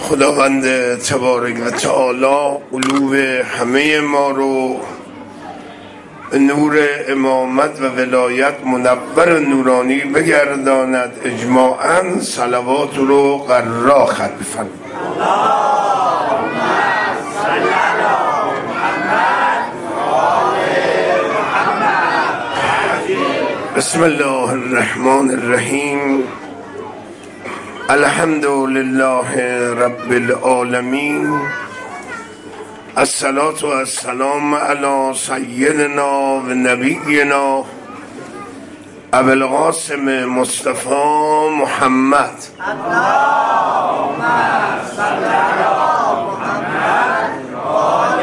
خداوند تبارک و تعالی قلوب همه ما رو به نور امامت و ولایت منور و نورانی بگرداند. اجماعاً صلوات رو قرار ختم فرماید. بسم الله الرحمن الرحیم. الحمد لله رب العالمین. الصلاة و السلام علی سیدنا و نبینا ابو القاسم مصطفی محمد. اللهم صل علی محمد و آل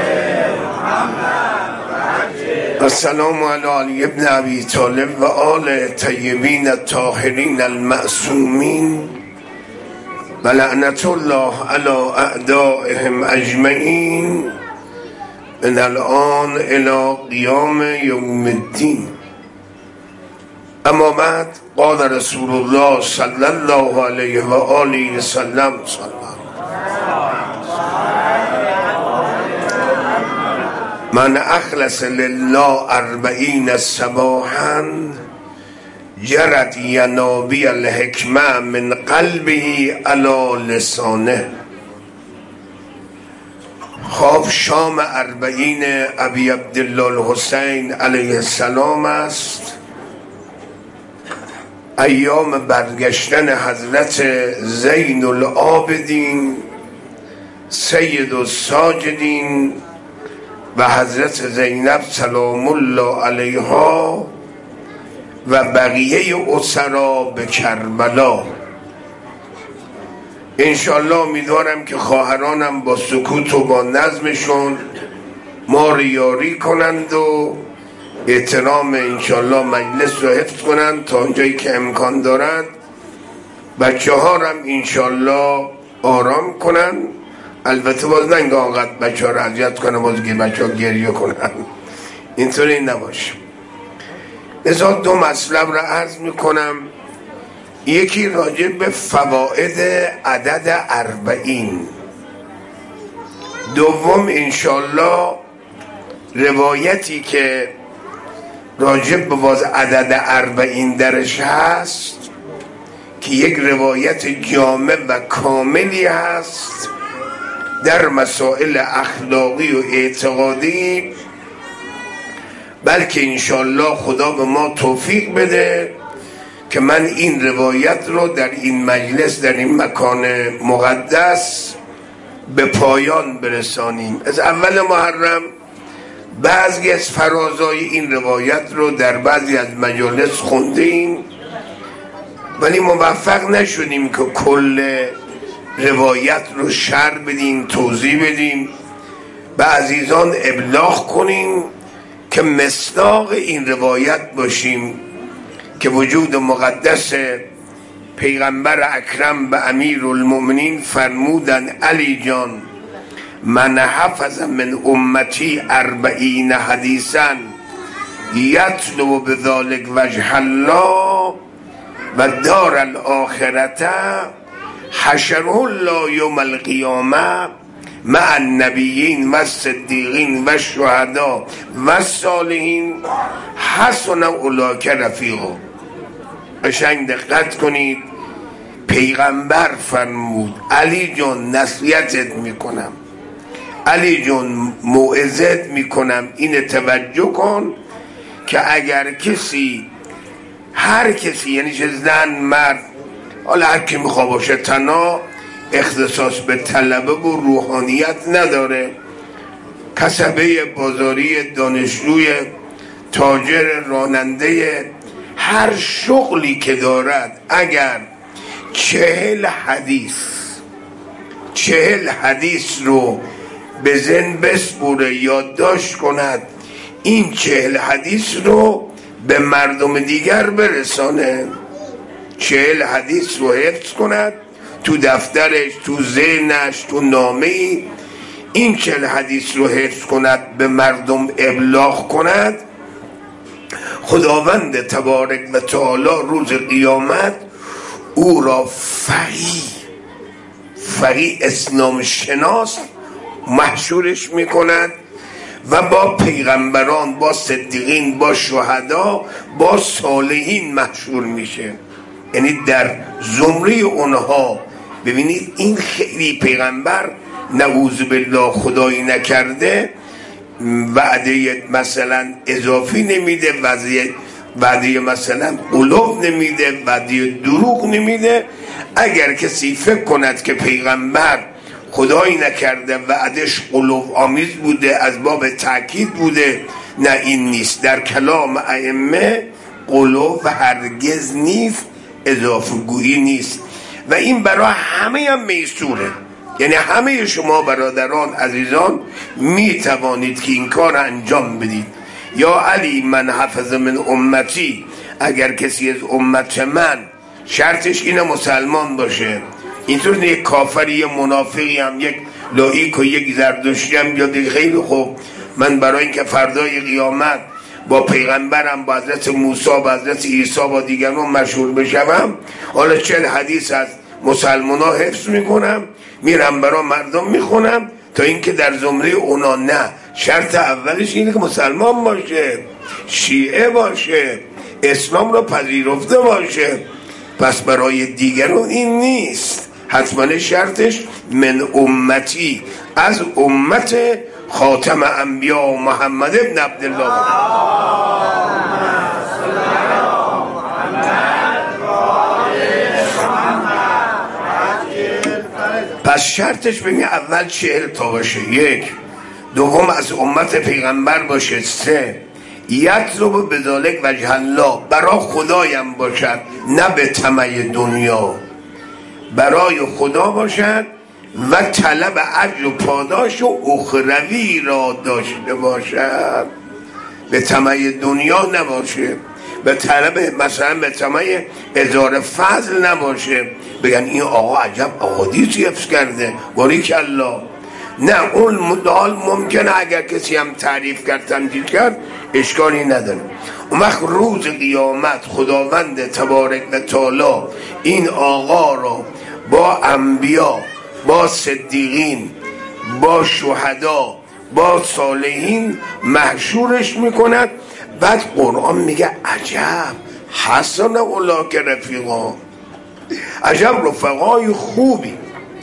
محمد. السلام علی علی ابن ابی طالب و آل طیبین الطاهرین المعصومین و لعنت الله علی اعدائهم اجمعین من الان الی قیام یوم الدین. اما بعد قال رسول الله صلی الله علیه و آله و سلم من اخلص لله 40 صباحا جرت ینابی الحکمه من قلبه علی لسانه. خب شام 40 ابی عبدالله الحسین علیه السلام است. ایام برگشتن حضرت زین العابدین سید الساجدین و حضرت زینب سلام الله علیها و بقیه اسرا به کربلا. انشالله امیدوارم که خواهرانم با سکوت و با نظمشون ما رو یاری کنند و احترام انشالله مجلس رو حفظ کنند تا اونجایی که امکان دارد. بچه ها رو هم انشالله آرام کنند. البته باز نگه آنقدر بچه ها رو اذیت کنند باز بچه ها گریه کنند، اینطوری نباشه. لذا 2 مطلب را عرض میکنم. یکی راجع به فواید عدد 40، دوم انشالله روایتی که راجع به باز عدد 40 درش هست که یک روایت جامع و کاملی هست در مسائل اخلاقی و اعتقادی، بلکه انشالله خدا به ما توفیق بده که من این روایت رو در این مجلس در این مکان مقدس به پایان برسانیم. از اول محرم بعضی از فرازای این روایت رو در بعضی از مجالس خوندیم ولی موفق نشدیم که کل روایت رو شرح بدیم، توضیح بدیم، به عزیزان ابلاغ کنیم که مصداق این روایت باشیم که وجود مقدس پیغمبر اکرم به امیرالمؤمنین فرمودن علی جان من حفظ من امتی 40 حدیثا یطلب بذلک وجه الله و دار الاخرته حشره الله یوم القیامه مع النبیین و الصدیقین و الشهداء و الصالحین حسن اولئک رفیقا. قشنگ دقت کنید. پیغمبر فرمود علی جان نصیحتت میکنم، علی جان موعظت میکنم، این توجه کن که اگر کسی، هر کسی، یعنی چه زن مرد، حالا هر کی میخواد باشه، تنها اختصاص به طلبه و روحانیت نداره، کسبه بازاری، دانشجوی، تاجر، راننده، هر شغلی که دارد اگر 40 حدیث رو به ذهن بسپوره، یادداشت کند، این 40 حدیث رو به مردم دیگر برسانه، 40 حدیث رو حفظ کند تو دفترش، تو ذهنش، تو نامه‌ای، این 40 حدیث رو حفظ کند، به مردم ابلاغ کند، خداوند تبارک و تعالی روز قیامت او را فقیه اسلام شناس محشورش میکند و با پیغمبران، با صدیقین، با شهدا، با صالحین محشور میشه. یعنی در زمره اونها. ببینید این خیلی پیغمبر نعوذ بالله خدایی نکرده وعده مثلا اضافی نمیده، وعده مثلا قلوب نمیده، وعده دروغ نمیده. اگر کسی فکر کند که پیغمبر خدایی نکرده وعدش قلوب آمیز بوده، از باب تأکید بوده، نه این نیست. در کلام ائمه قلوب هرگز نیست، اضافه گویی نیست و این برای همه هم میسوره. یعنی همه شما برادران عزیزان می توانید که این کار انجام بدید. یا علی من حفظ من امتی، اگر کسی از امت من، شرطش اینه مسلمان باشه، اینطور یک کافری، یک منافقی هم، یک لایک و یک زردشتی هم بیاد خیلی خوب من برای اینکه فردای قیامت با پیغمبرم، با حضرت موسی، با حضرت عیسی، با دیگران مشهور بشم، حالا 40 حدیث از مسلمان ها حفظ میکنم، میرم برای مردم میخونم تا اینکه در زمره اونا. نه، شرط اولش اینه که مسلمان باشه، شیعه باشه، اسلام رو پذیرفته باشه. پس برای دیگران این نیست، حتما شرطش من امتی، از امت خاتم انبیا محمد ابن عبدالله. پس شرطش ببین اول 40 تا باشه، 1. دوم از امت پیغمبر باشه، 3. یطلب بذالک وجه الله، برای خدایم باشد، نه به طمع دنیا، برای خدا باشد و طلب اجر و پاداش و اخروی را داشته باشد، به طمع دنیا نباشه، به طلب مثلا به طمع اظهار فضل نباشه، بگن این آقا عجب احادیثی حفظ کرده باریکالله. نه، اون مدال ممکنه اگر کسی هم تعریف کرد، تمجید کرد، اشکالی نداره. اون وقت روز قیامت خداوند تبارک و تعالی این آقا رو با انبیا، با صدیقین، با شهدا، با صالحین محشورش میکند. بعد قرآن میگه عجب حسن اولاک رفیقا، عجب رفقای خوبی.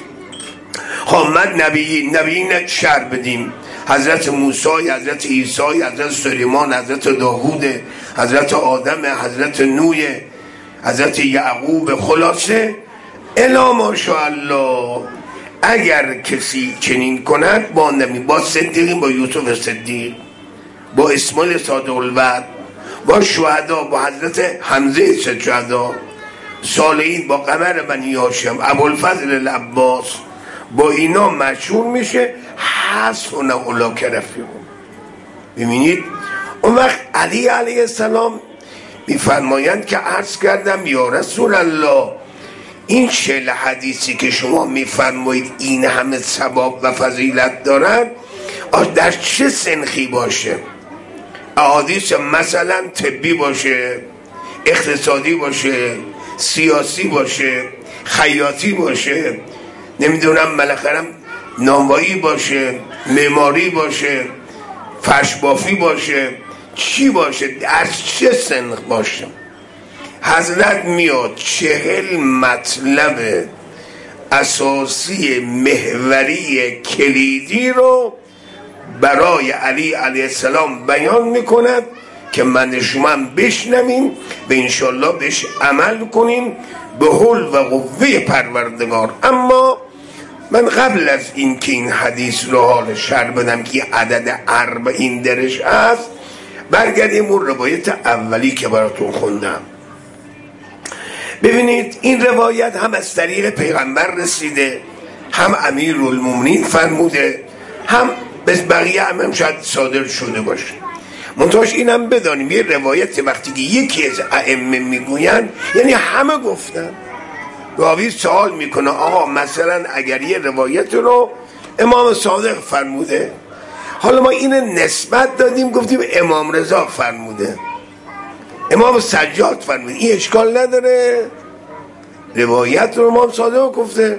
من نبیین شرح بدیم، حضرت موسی، حضرت عیسی، حضرت سلیمان، حضرت داوود، حضرت آدم، حضرت نوح، حضرت یعقوب، خلاصه الا ماشاءالله. اگر کسی چنین کند با نبی، با صدیقین، با یوسف صدیق، با اسماعیل صادق الوعد، با شهدا، با حضرت حمزه شهدا، صالحین، با قمر بنی هاشم، ابوالفضل العباس، با اینا مشهور میشه. حسن اولاک رفیقا. ببینید اون وقت علی علیه السلام میفرمایند که عرض کردم یا رسول الله، این 40 حدیثی که شما میفرمایید این همه ثواب و فضیلت دارن، در چه سنخی باشه؟ احادیث مثلا طبی باشه، اقتصادی باشه، سیاسی باشه، خیاطی باشه، نمیدونم بالاخره نانوایی باشه، معماری باشه، فرشبافی باشه، چی باشه، در چه سنخ باشه؟ حضرت میاد 40 مطلب اساسی محوری کلیدی رو برای علی علیه السلام بیان میکند که من شما هم بشنویم و انشالله بهش عمل کنیم به حول و قوه پروردگار. اما من قبل از این که این حدیث رو حال شرح بدم که عدد 40 درش هست، برگردیم اون روایت اولی که براتون خوندم. ببینید این روایت هم از طریق پیغمبر رسیده، هم امیرالمومنین فرموده، هم بس بقیه هم شاید صادر شده باشه. منتهاش اینم بدانیم یه روایت وقتی که یکی از ائمه میگوین یعنی همه گفتن. راوی سوال میکنه آقا مثلا اگر یه روایت رو امام صادق فرموده، حالا ما این نسبت دادیم گفتیم امام رضا فرموده، امام سجاد فرموده، این اشکال نداره، روایت رو امام صادق گفته.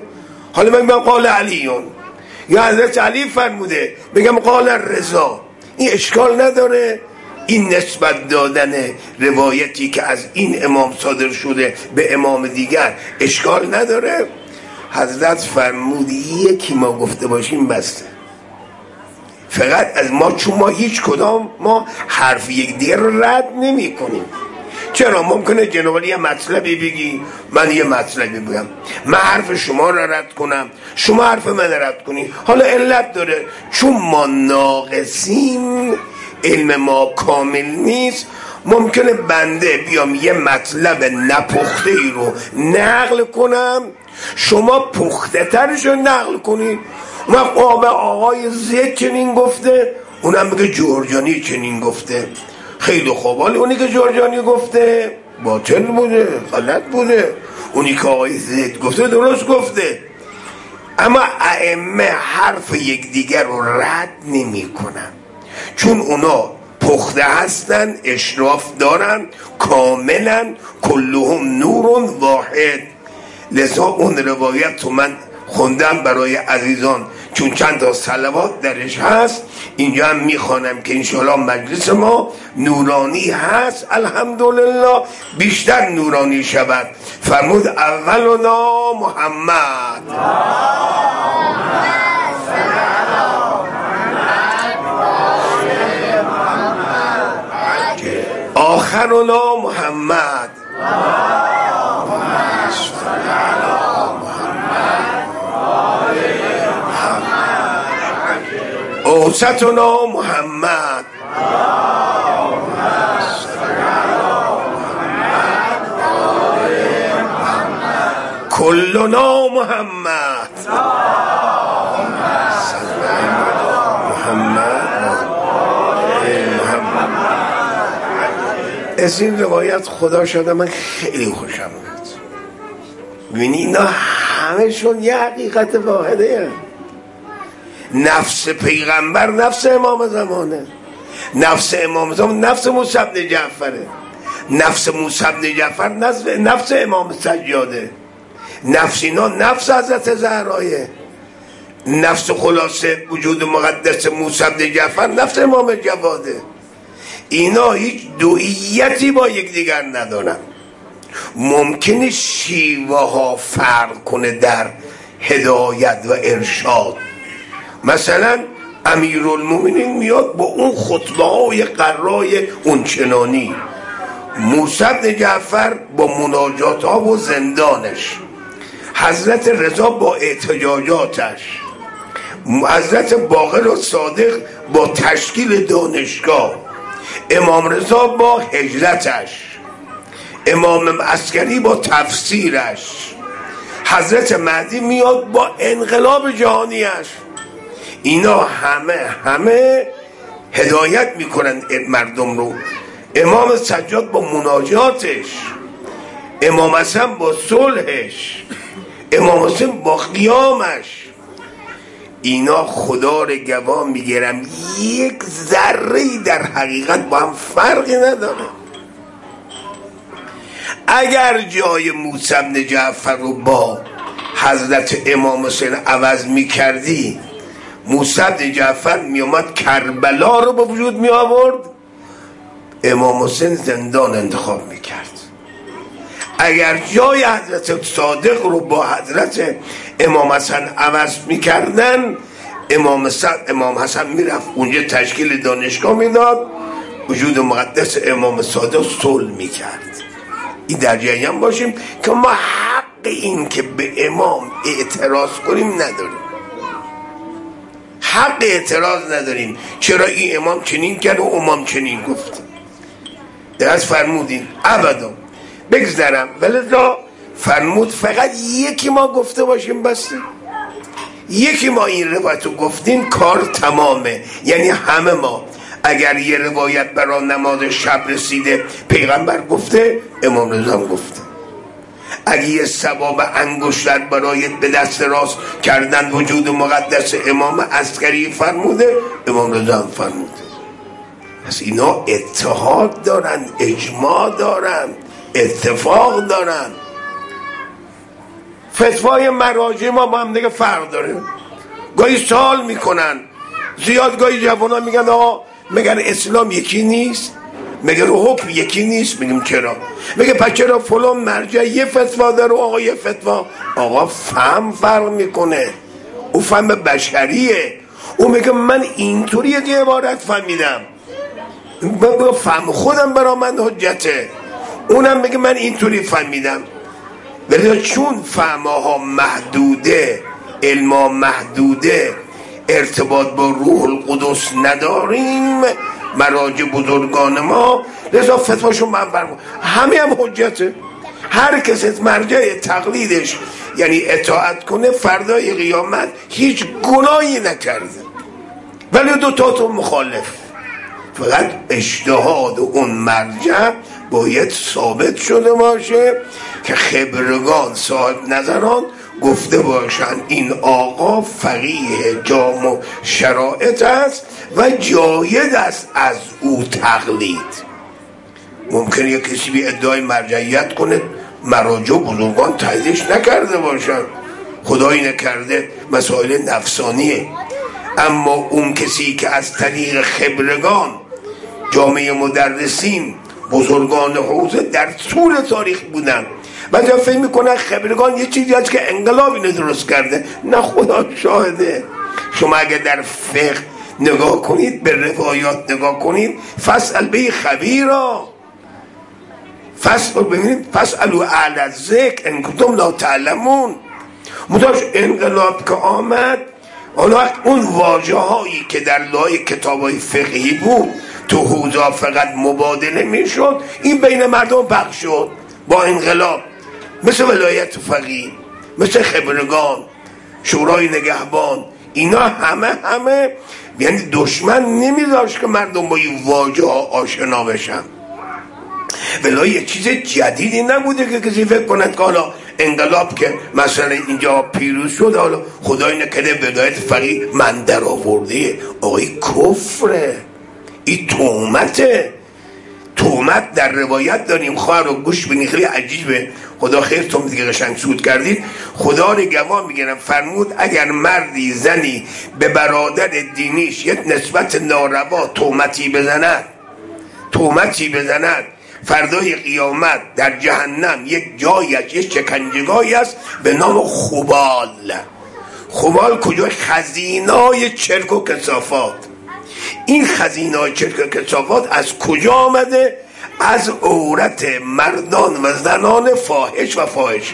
حالا من بگم قال علیون یا حضرت علی فرموده، بگم قال رضا، این اشکال نداره؟ این نسبت دادن روایتی که از این امام صادر شده به امام دیگر اشکال نداره؟ حضرت فرمود یکی ما گفته باشیم بسته. فقط از ما، چون ما هیچ کدام ما حرف یک دیگر رو رد نمی کنیم. چرا ممکنه جناب یه مطلبی بگی، من یه مطلبی بگم، من حرف شما رو رد کنم، شما حرف من رد کنی. حالا علت داره، چون ما ناقصیم، علم ما کامل نیست، ممکنه بنده بیام یه مطلب نپخته ای رو نقل کنم، شما پخته ترش رو نقل کنی. من آقای زید چنین گفته، اونم بگه جرجانی چنین گفته. خیلی خوب، حالا اونی که جرجانی گفته باطل بوده، غلط بوده، اونی که آقای زید گفته درست گفته. اما ائمه حرف یکدیگر رو رد نمی کنن، چون اونا پخته هستن، اشراف دارن، کاملا کلهم نور واحد. لذا اون روایت تو من خوندم برای عزیزان، چون چند تا صلوات درش هست، اینجا هم میخوانم که انشاءالله مجلس ما نورانی هست، الحمدلله بیشتر نورانی شود. فرمود اولنا محمد، آخرنا محمد، اوسطنا محمد، کلنا محمد. از این روایت خدا شده من خیلی خوشم اومد. ببینی اینا همه‌شون یه حقیقت واحده هست. نفس پیغمبر نفس امام زمانه، نفس امام زمان نفس موسی بن جعفره، نفس موسی بن جعفر نفس امام سجاده، نفس اینا نفس حضرت زهرایه، نفس خلاصه وجود مقدس موسی بن جعفر نفس امام جواده. اینا هیچ دوئیتی با یک دیگر ندارن. ممکنه شیوه ها فرق کنه در هدایت و ارشاد. مثلا امیرالمومنین میاد با اون خطبه های قرای اون چنانی، موسی بن جعفر با مناجات ها و زندانش، حضرت رضا با احتجاجاتش، حضرت باقر و صادق با تشکیل دانشگاه، امام رضا با هجرتش، امام عسکری با تفسیرش، حضرت مهدی میاد با انقلاب جهانیش. اینا همه هدایت میکنن مردم رو. امام سجاد با مناجاتش، امام حسن با صلحش، امام حسین با قیامش. اینا خدا رو گواه میگیرم یک ذره‌ای در حقیقت با هم فرقی نداره. اگر جای موسی بن جعفر رو با حضرت امام حسین عوض میکردی، موسی بن جعفر میامد کربلا رو به وجود می آورد، امام حسین زندان انتخاب میکرد. اگر جای حضرت صادق رو با حضرت امام حسن عوض میکردن، امام حسن میرفت اونجا تشکیل دانشگاه میداد، وجود مقدس امام صادق صلح میکرد. این در جریان باشیم که ما حق این که به امام اعتراض کنیم نداریم، حق اعتراض نداریم. چرا این امام چنین کرد و امام چنین گفت؟ درست فرمودین ابدا. بگذارم ولذا فرمود فقط یکی ما گفته باشیم بسته. یکی ما این روایت رو گفتیم کار تمامه. یعنی همه ما اگر یه روایت برای نماز شب رسیده پیغمبر گفته، امام رضا گفته. اگه یه ثواب انگشتر برای به دست راست کردن وجود مقدس امام عسکری فرموده، امام رضا فرموده. پس اینا اتحاد دارن، اجماع دارن، اتفاق دارن. فتوای مراجع ما با هم دیگه فرق داره. گاهی سوال میکنن زیاد، گاهی جوان ها میگن آقا مگر اسلام یکی نیست؟ مگر حکم یکی نیست؟ میگم چرا؟ میگه پس چرا فلان مرجع یه فتوا داره و آقا یه فتوا؟ آقا فهم فرق میکنه، او فهم بشریه. او میگه من اینطوری یه عبارت فهمیدم، فهم خودم برا من حجته، اونم میگه من اینطوری فهمیدم. ولی چون فهمها محدوده، علما محدوده، ارتباط با روح القدس نداریم مراجع بزرگان ما، لذا فتواشون من برمون همه هم حجته. هر کسی مرجع تقلیدش یعنی اطاعت کنه فردای قیامت هیچ گناهی نکرده. ولی دوتاتون مخالف، فقط اجتهاد اون مرجع باید ثابت شده باشه که خبرگان صاحب نظران گفته باشن این آقا فقیه جامع شرایط است و جاید است از او تقلید. ممکنه یک کسی بی ادعای مرجعیت کنه، مراجع بزرگان تاییدش نکرده باشن، خدایی نکرده، مسائل نفسانیه. اما اون کسی که از طریق خبرگان، جامعه مدرسین، بزرگان حوزه در طول تاریخ بودن، بعضی فکر میکنن خبرگان یه چیزی هست که انقلاب اینو درست کرده. نه، خدا شاهده. شما اگه در فقه نگاه کنید، به روایات نگاه کنید، فاسأل به خبیرا، ببینید فاسألوا اهل الذکر ان کنتم لا تعلمون. مداش انقلاب که آمد، حالا اون واژه هایی که در لای کتاب های فقهی بود تو حوزه فقط مبادله میشد، این بین مردم پخش شد با انقلاب. مثل ولایت فقیه، مثل خبرگان، شورای نگهبان، اینا همه یعنی دشمن نمیذاشت که مردم با این واژه ها آشنا بشن. ولی یه چیز جدیدی نبوده که کسی فکر کند که حالا انقلاب که مثلا اینجا پیروز شد، حالا خدای نکرده ولایت فقیه من در آورده. آقای کفره، این تهمته. تهمت در روایت داریم، خواهر رو گوش بینی، خیلی عجیبه. خدا خیرتون دیگه قشنگ سود کردید. خدا رو گواه میگیرم فرمود اگر مردی زنی به برادر دینیش یک نسبت ناروا تهمتی بزند، فردای قیامت در جهنم یک جایش، یک شکنجهگاهی است به نام خبال. خبال کجا؟ خزینای چرک و کثافات. این خزینای چرک و کثافات از کجا آمده؟ از عورت مردان و زنان فاحش و فاحشه،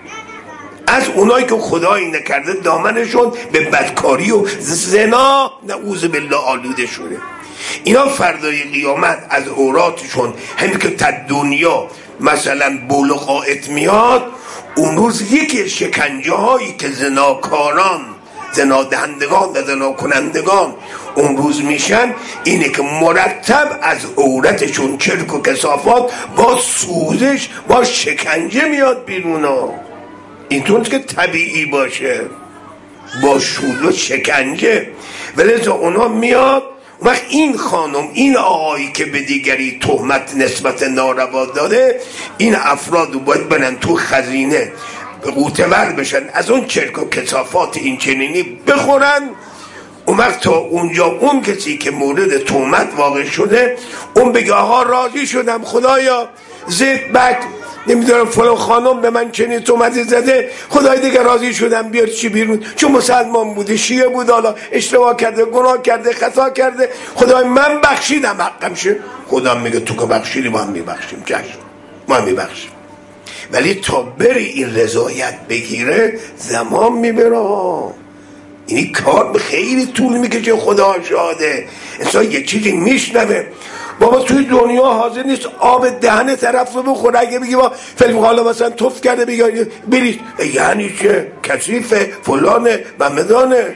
از اونایی که خدایی نکرده دامنشون به بدکاری و زنا نعوذ بالله آلوده شده. اینا فردای قیامت از عوراتشون همین که تا دنیا مثلا بول و قائط میاد، اون روز یکی شکنجه هایی که زناکاران، زنادهندگان و زنا کنندگان اون روز میشن اینه که مرتب از عورتشون چرک و کثافات با سوزش، با شکنجه میاد بیرون. اینطور که طبیعی باشه، با شوز و شکنجه. ولی اونا میاد وقت این خانم، این آقایی که به دیگری تهمت نسبت ناروا داده، این افراد رو باید برن تو خزینه قوتور بشن، از اون چرک و کثافات این چنینی بخورن. اون وقت تا اونجا اون کسی که مورد تهمت واقع شده اون بگه آقا راضی شدم، خدایا زد بک نمیدونم فلان خانم به من چنین تهمتی زده، خدای دیگه راضی شدم بیار چی بیرون، چون مسلمان بوده، شیعه بود، حالا اشتباه کرده، گناه کرده، خطا کرده، خدای من بخشیدم حقم شه. خدا میگه تو که بخشیدی ما هم میبخشیم، چشم ما هم میبخشیم. ولی تا بری این رضایت بگیره زمان میبره. اینی کار خیلی طول میکشه. خدا شاهده انسان یک چیزی میشنوه، بابا توی دنیا حاضر نیست آب دهن طرف رو بخوره. اگه بگی با فیلم حالا مثلا توف کرده بگی بریش، یعنی چه؟ کثیفه، فلانه، بمدانه.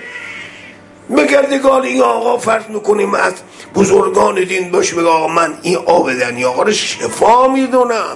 مگردگان این آقا فرض میکنیم از بزرگان دین باشه، بگه آقا من این آب دهنی آقا رو شفا میدونم.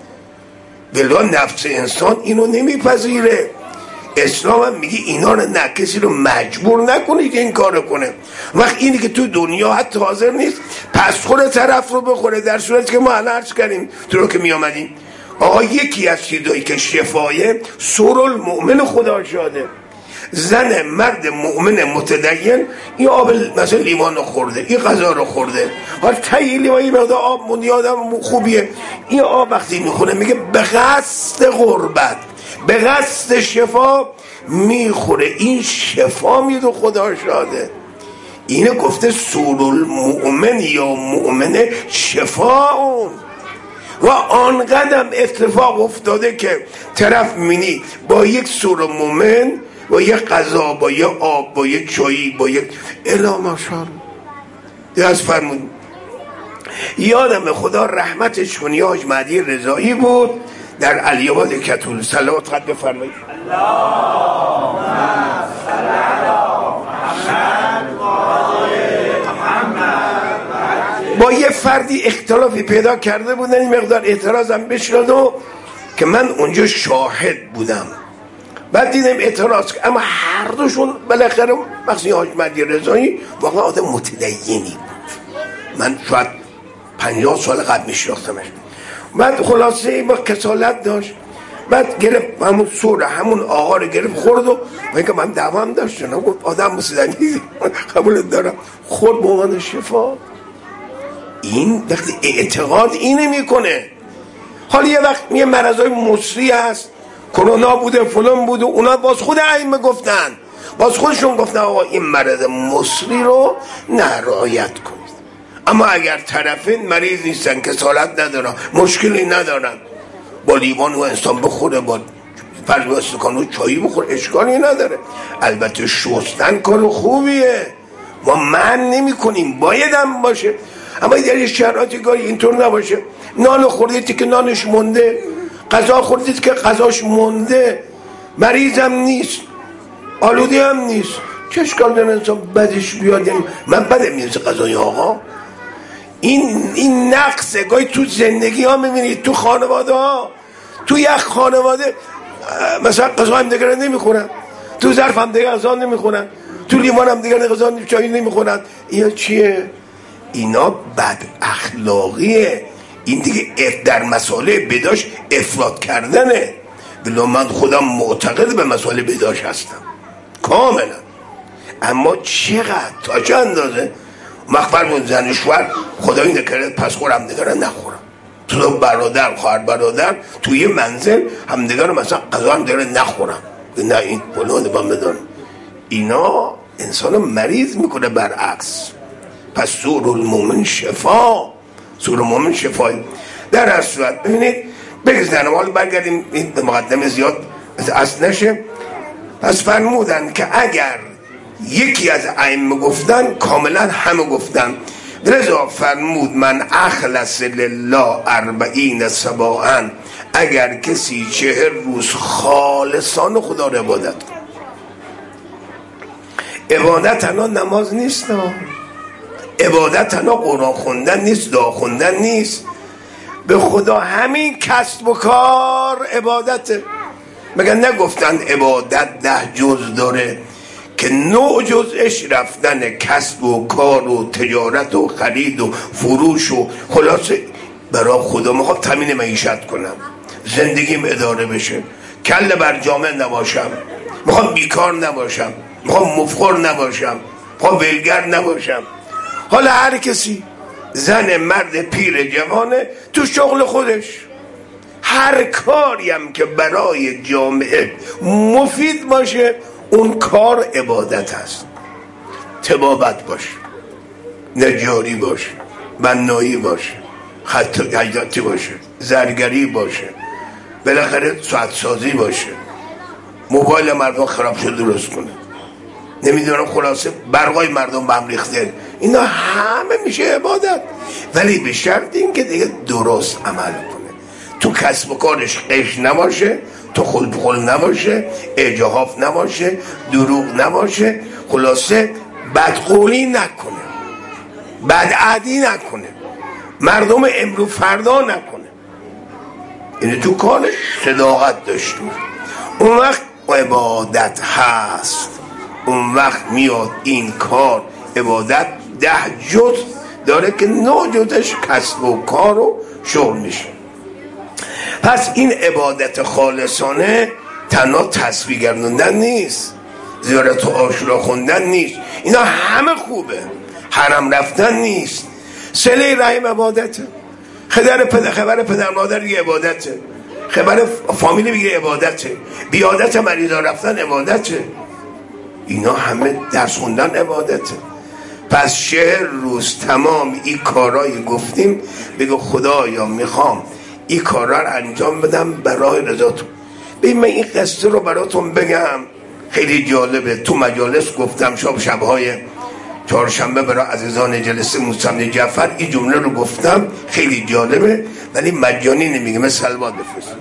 ولی نفس انسان اینو نمیپذیره. اسلام هم میگه اینا رو نه، کسی رو مجبور نکنید این کارو کنه. وقت اینی که تو دنیا حتی حاضر نیست پس خور طرف رو بخوره، در صورتی که ما الان عرض کردیم تو رو که می آمدیم آقا یکی از چیزایی که شفایه سورالمؤمن خدا شاده. زن مرد مؤمن متدین این آب مثلا لیوان رو خورده، این غذا رو خورده، حالا تایی لیوان این مقدار آب موندی آدم خوبیه، این آب وقتی میخونه میگه به قصد قربت، به قصد شفا میخوره، این شفا میده خدا شاده. اینه گفته سورالمؤمن یا مؤمن شفاء. و آنقدر اتفاق افتاده که طرف مینی با یک سورالمؤمن، با یک غذا، با یک آب، با یک چایی، با یک الا ماشاءالله دست فرمون. یادم خدا رحمتش کنه حاج مهدی رضایی بود در علی‌آباد کتول. صلوات قد بفرمایید. اللهم صل علی محمد. با یه فردی اختلافی پیدا کرده بودن، این مقدار اعتراضم بشد و که من اونجا شاهد بودم. بعد دیدم اعتراض، اما هر دوشون بالاخره مخصوصا حاج مهدی رضایی واقعا آدم متدینی بود، من شاید 50 سال قبل میشناختمش. بعد خلاصه با کسالت داشت، بعد گرفت همون سور همون آقا رو گرفت خورد و میگه من دعوام داشتم، گفت آدم متدینی قبول دارم، خورد به عنوان شفا. این وقتی اعتقاد اینه میکنه. حالا یه وقت یه مرضای مصری هست، کرونا بوده فلان بوده، اونا باز خود ائمه گفتن، باز خودشون گفتن آقا این مرض مصری رو رعایت کنید. اما اگر طرفین مریض نیستن، کسالت ندارن، مشکلی ندارن، با لیوان و انسان بخوره، با فرض و استکان و چایی بخوره، اشکالی نداره. البته شستن کار خوبیه، ما من نمی کنیم، بایدم باشه، اما در شرایطی گاهی اینطور نباشه. نان خوردید که نانش مونده، غذا خوردید که غذاش مونده، مریض هم نیست، آلوده هم نیست، چه اشکال داره انسان بدش بیاد؟ من بدم میرسه غذای آقا. این نقصه. گاهی تو زندگی ها میبینید، تو خانواده ها، تو یک خانواده مثلا غذا هم دیگر نمیخورن، تو ظرف هم دیگر غذا نمیخورن، تو لیوان هم دیگر غذا چایی نمیخورن. اینا چیه؟ اینا بد اخلاقیه. این دیگه در مسائل بداش افراط کردنه. بلا من خودم معتقد به مسائل بداش هستم کاملا، اما چقدر تا چه اندازه مخبر بود زن شوهر خدایی نکرده پس خورم دیگرن نخورم، تو برادر خواهر برادر توی منزل هم دیگر مثلا غذا هم دیگر نخورم، نه این بلند با بدانم. اینا انسانو مریض میکنه. برعکس پس سورالمؤمن شفا، سورالمؤمن شفایی. در هر صورت ببینید بگذارم، حالا برگردیم این مقدمه زیاد اصل نشه. پس فرمودن که اگر یکی از ائمه گفتن کاملا همه گفتن. لذا فرمود من اخلص لله 40 صباحا، اگر کسی 40 روز خالصان خدا رو عبادت کن. عبادت تنها نماز نیست، عبادت تنها قرآن خوندن نیست، دعا خوندن نیست، به خدا همین کسب و کار عبادته. مگه نگفتن عبادت 10 جز داره که 9 جزش رفتن کسب و کار و تجارت و خرید و فروش و خلاصه برای خدا میخوام تامین معیشت کنم، زندگیم اداره بشه، کله بر جامعه نباشم، میخوام بیکار نباشم، میخوام مفخر نباشم، میخوام ولگر نباشم. حالا هر کسی، زن مرد پیر جوانه، تو شغل خودش هر کاریم که برای جامعه مفید باشه اون کار عبادت هست. طبابت باشه، نجاری باشه، بنایی باشه، خطاطی باشه، زرگری باشه، بالاخره ساعت سازی باشه، موبایل مردم خراب شده درست کنه، نمیدونم خلاصه برقای مردم به هم ریخته، اینا همه میشه عبادت، ولی به شرط این که دیگه درست عمل کنه، تو کسب و کارش قش نباشه، تو خلق نباشه، اجحاف نباشه، دروغ نباشه، خلاصه بدقولی نکنه، بدعهدی نکنه، مردم امرو فردا نکنه، اینه تو کارش صداقت داشته. اون وقت عبادت هست، اون وقت میاد این کار عبادت 10 جز داره که 9 جزش کسب و کار و شغل میشه. پس این عبادت خالصانه تنها تسبیح گردوندن نیست، زیارت و عاشورا خوندن نیست، اینا همه خوبه. حرم رفتن نیست، صله رحم عبادته، خبر پدر مادر دیگه عبادته، خبر فامیلی دیگه عبادته، بیادت مریضا رفتن عبادته، اینا همه درس خوندن عبادته. پس 40 روز تمام این کارایی گفتیم، بگو خدایا میخوام این کارا رو انجام بدم برای رضاتون. ببین من این قصه رو براتون بگم، خیلی جالبه. تو مجالس گفتم، شبهای چهارشنبه برای عزیزان جلسه موسی جعفر این جمله رو گفتم، خیلی جالبه ولی مجانی نمیگه. مثل سلوات بفرست.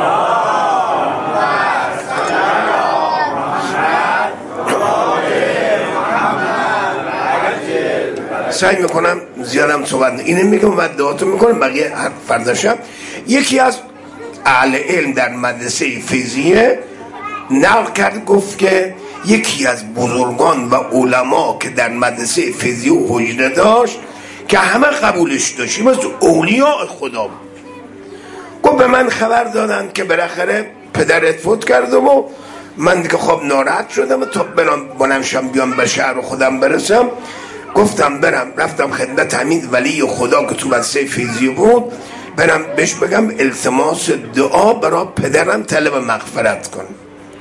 سعی میکنم زیادم صحبت اینه میگم و دعاتون میکنم، بقیه فرداشم. یکی از اهل علم در مدرسه فیزیه نقل کرد، گفت که یکی از بزرگان و علما که در مدرسه فیزیه و حجره داشت که همه قبولش داشت، مثل اولیاء خدا بود، گفت به من خبر دادن که بالاخره پدرت فوت کرده و من دیگه خب ناراحت شدم تا برم بلندشم بیام به شهر خودم برسم. گفتم برم، رفتم خدمت همین ولی خدا که تو مدرسه فیزیه بود، برم بهش بگم التماس دعا برای پدرم طلب مغفرت کن.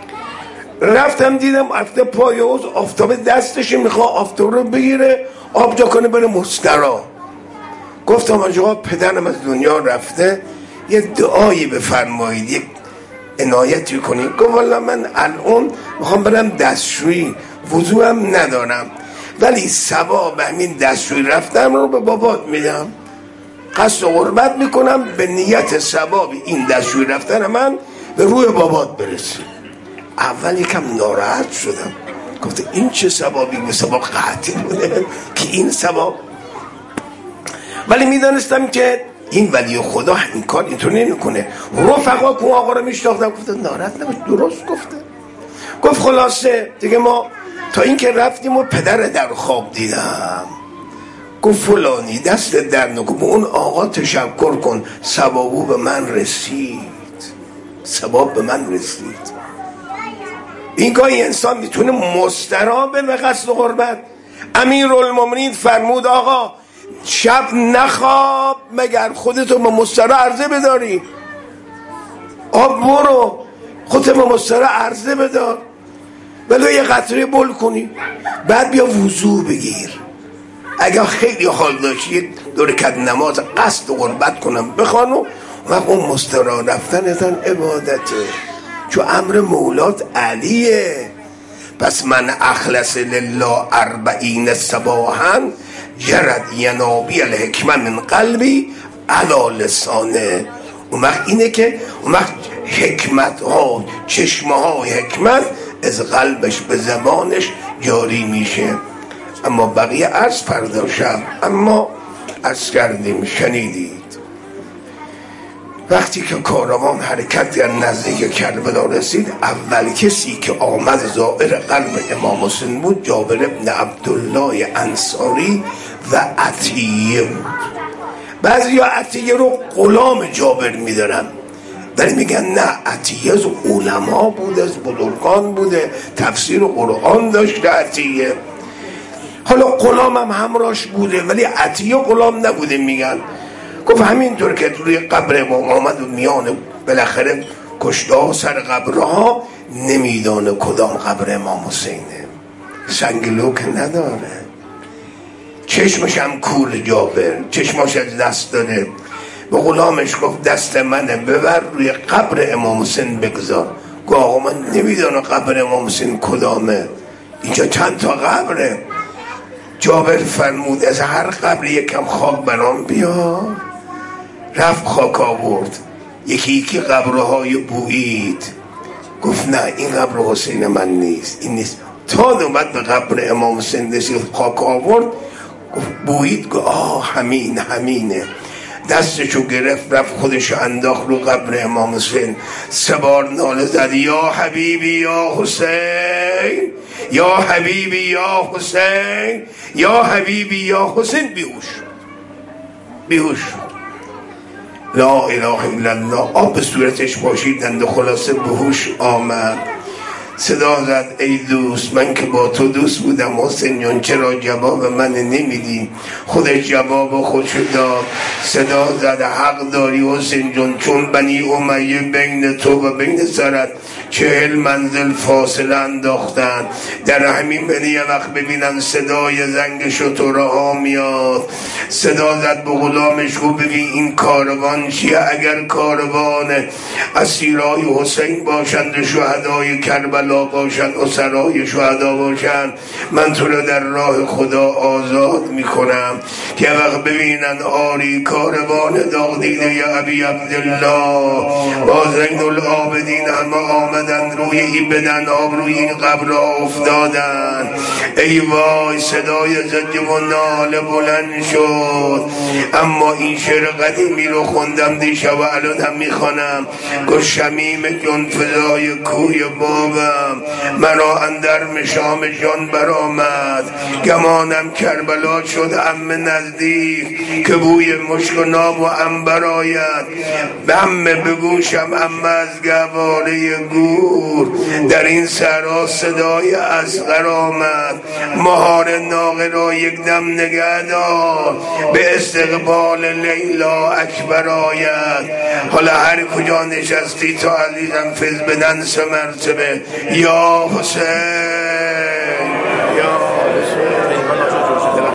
رفتم دیدم افته پای اوز آفتاب دستش میخواه آفتاب رو بگیره آب جا کنه بره مسترا. گفتم آجا پدرم از دنیا رفته، یه دعایی بفرمایید، یک عنایتی کنید. گفت والا من الان میخوام برم دستشویی، وضوام ندارم ولی ثواب همین دستشویی رفتم رو به بابات میدم، قصد و قربت میکنم به نیت ثواب این دستشویی رفتن من به روی بابات برسیم. اول یکم ناراحت شدم، گفت این چه ثوابی؟ به ثواب قطعی بوده که این ثواب، ولی میدانستم که این ولی خدا این کار اینطور نمیکنه. رفقا که آقا رو میشناختم گفتن ناراحت نباش، درست گفته. گفت خلاصه دیگه ما تا این که رفتیم و پدر در خواب دیدم، گفت فلانی دست در نکن، به اون آقا تشکر کن، ثوابو به من رسید، ثواب به من رسید. این گاهی انسان میتونه مسترا به قصد و قربت. امیرالمومنین فرمود آقا شب نخواب مگر خودتو به مسترا عرضه بداری، آب برو خودتو به مسترا عرضه بدار، ولی یه قطره بل کنی بعد بیا وضو بگیر. اگر خیلی حال داشتی دور کد نماز قصد و قربت کنم بخوانو و اون مسترا رفتنتان عبادته، چون امر مولات علیه. پس من اخلص لله 40 صباحا جرد ینابی الحکمه من قلبی علی لسانه. اون وقت اینه که اون وقت حکمت ها، چشمه های حکمت از قلبش به زبانش جاری میشه. اما بقیه عرض فردا شب، اما عرض کردیم شنیدید وقتی که کاروان حرکت در نزدیک کربلا رسید، اول کسی که آمد زائر قلب امام حسین بود جابر بن عبدالله انصاری و عطیه بود. بعضی ها عطیه رو غلام جابر میدارن ولی میگن نه، عطیه از علما بود، از بزرگان بوده، تفسیر قرآن داشته عطیه. حالا غلام هم همراش بوده ولی عطیه غلام نبوده. میگن گفت همینطور که روی قبر امام آمد و میانه بالاخره کشته سر قبرها نمیدانه کدام قبر امام حسینه، سنگلو که نداره، چشمش هم کور جابر، چشمش از دست داره. به غلامش گفت دست منه ببر روی قبر امام حسین بگذار. گفت آقا من نمیدانه قبر امام حسین کدامه، اینجا چند تا قبره. جابر فرمود از هر قبر یکم خاک برام بیار. رفت خاک آورد، یکی یکی قبرهای بویید. گفت نه این قبر حسین من نیست، این نیست. تا نوبت به قبر امام حسین رسید خاک آورد، گفت بویید. گفت همینه. دستشو گرفت رفت خودشو انداخت رو قبر امام حسین، 3 بار ناله زد یا حبیبی یا حسین، یا حبیبی یا حسین، یا حبیبی یا حسین. بیهوش لا اله الا الله. آب به صورتش پاشیدند و خلاصه به هوش آمد. صدا زد ای دوست، من که با تو دوست بودم حسین جان، چرا جواب من نمیدی؟ خودش جواب خودشو داد. صدا زد حق داری حسین جان، چون بنی امیه بین تو و بین سرت 40 منزل فاصله انداختن. در همین بینی یه وقت ببینن صدای زنگ شتره ها میاد. صدا زد به غلامش گفت ببین این کاروان چیه؟ اگر کاروان اسیرای حسین باشند و شهدای کربلا باشند و سرای شهدا باشند، من تو رو در راه خدا آزاد میکنم. که وقت ببینن آری کاروان داغدیده یا ابی عبدالله با زین العابدین همه آمدن روی این بدن آب روی این قبر افتادن. ای وای صدای زجه و ناله بلند شد. اما این شعر قدیمی رو خوندم دیشب و الان هم میخوانم. گفت شمیم جان فضای کوی بابم، مرا اندر مشام جان برآمد. گمانم کربلا شد عم نزدیک، که بوی مشک و ناب و عنبر آید. عمه بگوشم عمه از گواره گور. در این صحرا صدای اصغر آمد. مهار ناقه را یک دم نگه دار، به استقبال لیلا اکبر آید. حالا هر کجا نشستی تو عزیزم فز بدن سه مرتبه یا حسین.